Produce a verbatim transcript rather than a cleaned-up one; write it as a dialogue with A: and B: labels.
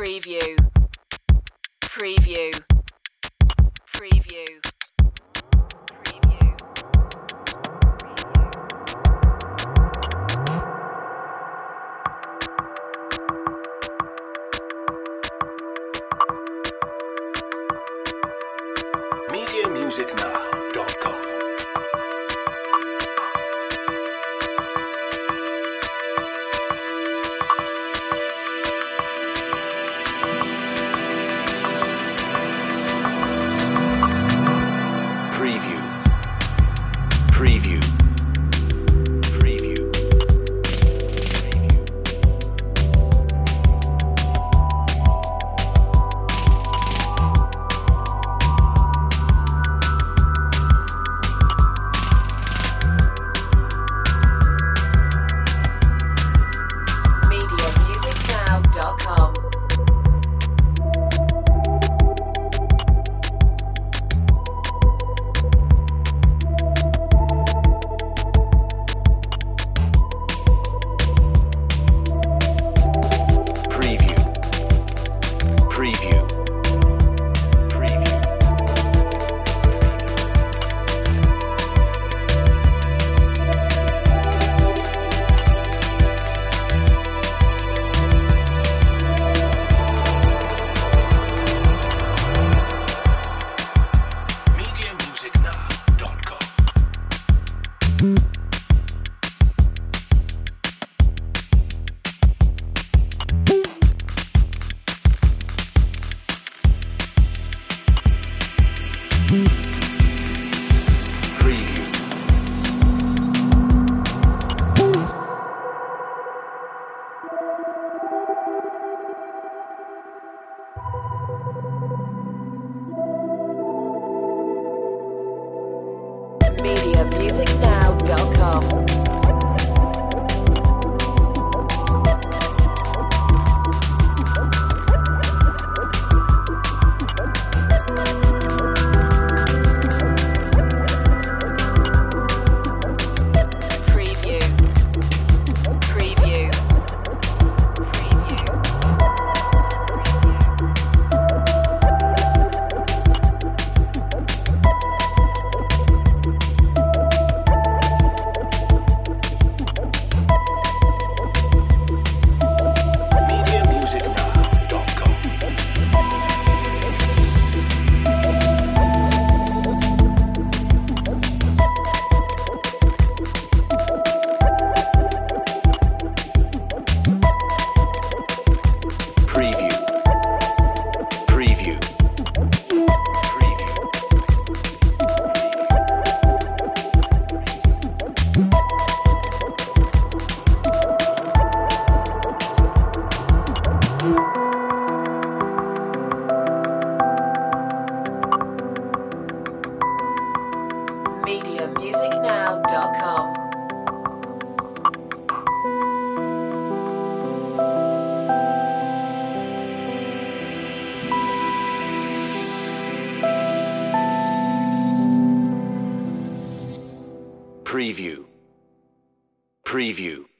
A: Preview. Preview. Preview. Preview.
B: media music now dot com Preview. Preview. Preview.
A: media music now dot com.
B: Preview. Preview. Preview. media music now dot com Preview.
A: media music now dot com. Preview. Preview. Preview.
B: media music now dot com Preview. Preview. Preview.
A: media music now dot com.
B: Preview. Preview.